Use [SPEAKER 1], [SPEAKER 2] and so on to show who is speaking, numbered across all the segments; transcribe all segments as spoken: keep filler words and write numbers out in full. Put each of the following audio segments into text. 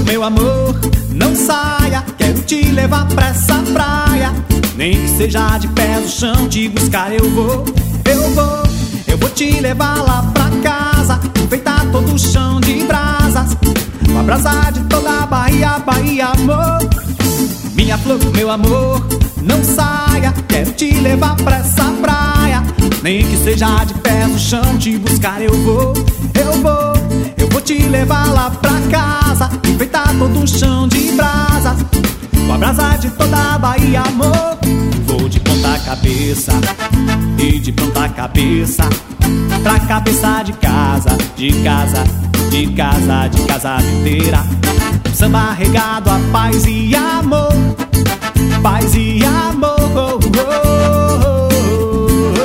[SPEAKER 1] meu amor, não saia, quero te levar pra essa praia. Nem que seja de pé no chão, te buscar eu vou, eu vou. Eu vou te levar lá pra casa, enfeitar todo o chão de brasas, com a brasa de toda a Bahia, Bahia, amor. Minha flor, meu amor, não saia, quero te levar pra essa praia. Nem que seja de pé no chão, te buscar eu vou, eu vou. Eu vou te levar lá pra casa, enfeitar todo o chão de brasas, com a brasa de toda a Bahia, amor. Vou de ponta cabeça e de ponta cabeça pra cabeça de casa, de casa, de casa, de casa inteira. Um samba regado a paz e amor, paz e amor. Oh, oh, oh,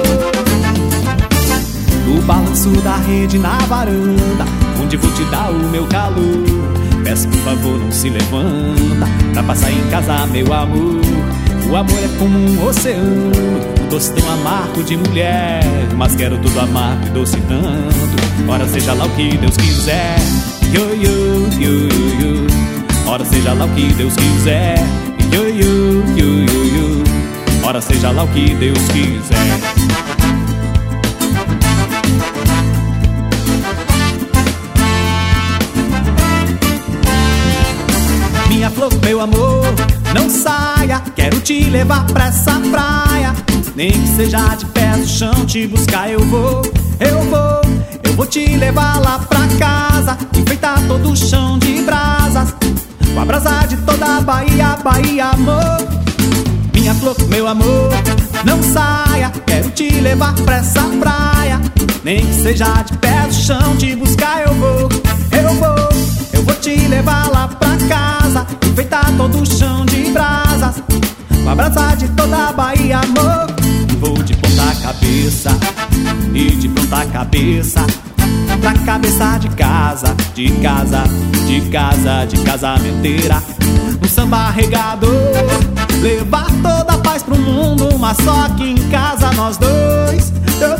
[SPEAKER 1] oh. No balanço da rede na varanda, onde vou te dar o meu calor. Peço por favor não se levanta, pra passar em casa meu amor. O amor é como um oceano, um doce tão amargo de mulher, mas quero tudo amargo e doce tanto. Ora seja lá o que Deus quiser, yo, yo, yo, yo, yo. Ora seja lá o que Deus quiser, yo, yo, yo, yo, yo. Ora seja lá o que Deus quiser. Minha flor, meu amor, não saia, quero te levar pra essa praia. Nem que seja de pé no chão, te buscar eu vou, eu vou. Eu vou te levar lá pra casa, enfeitar todo o chão de brasas, com a brasa de toda a Bahia, Bahia, amor. Minha flor, meu amor, não saia, quero te levar pra essa praia. Nem que seja de pé no chão, te buscar eu vou, eu vou. Eu vou te levar lá pra casa, enfeitar todo o chão de brasas, com a brasa de toda a Bahia, amor. Vou de ponta cabeça e de ponta cabeça pra cabeça de casa, de casa, de casa, de casamenteira. Um samba regador, levar toda a paz pro mundo, mas só aqui em casa nós dois.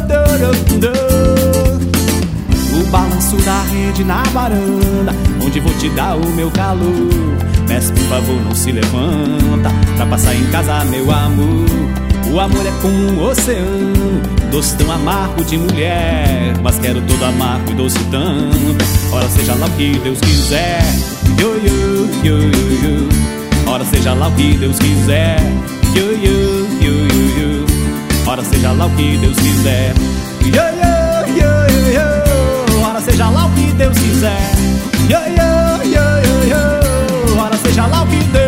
[SPEAKER 1] O balanço da rede na varanda, onde vou te dar o meu calor. Peço por favor não se levanta, pra passar em casa meu amor. O amor é como um oceano, doce tão amargo de mulher, mas quero todo amargo e doce tanto. Ora seja lá o que Deus quiser, yo, yo, yo, yo, yo. Ora seja lá o que Deus quiser, yo, yo, yo, yo, yo. Ora seja lá o que Deus quiser, yo, yo, yo, yo, yo. Ora seja lá o que Deus quiser, yo, yo, yo, yo, yo. Ora seja lá o que Deus